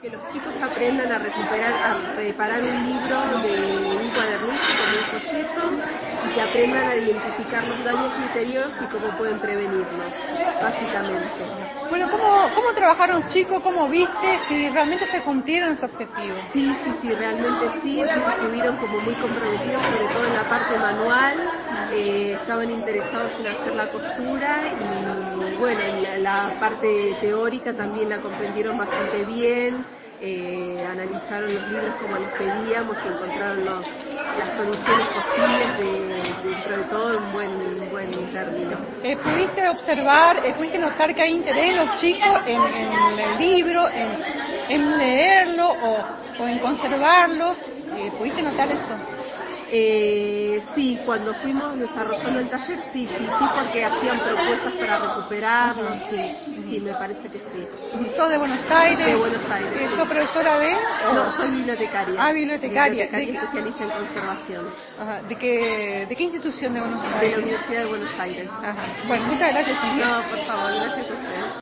Que los chicos aprendan a reparar un libro de un cuadernillo como un folleto y que aprendan a identificar los daños interiores y cómo pueden prevenirlos, básicamente. Bueno, ¿cómo trabajaron los chicos? ¿Cómo viste? Si realmente se cumplieron sus objetivos. Sí, realmente sí, estuvieron como muy comprometidos, sobre todo en la parte manual, estaban interesados en hacer la costura y bueno, en la parte teórica también la comprendieron bastante bien. Analizaron los libros como les pedíamos y encontraron las soluciones posibles dentro de todo en buen término. ¿Pudiste observar, pudiste notar que hay interés en los chicos en el libro, en leerlo o en conservarlo? ¿Pudiste notar eso? Sí, cuando fuimos desarrollando el taller, sí, porque hacían propuestas para recuperarlo, sí, me parece que sí. ¿Sos de Buenos Aires? De Buenos Aires. ¿Sos profesora de? No, soy bibliotecaria. Ah, bibliotecaria. Especialista en conservación. Ajá. ¿De qué institución de Buenos Aires? De la Universidad de Buenos Aires. Ajá. Bueno, muchas gracias, Cintia. No, por favor, gracias a usted.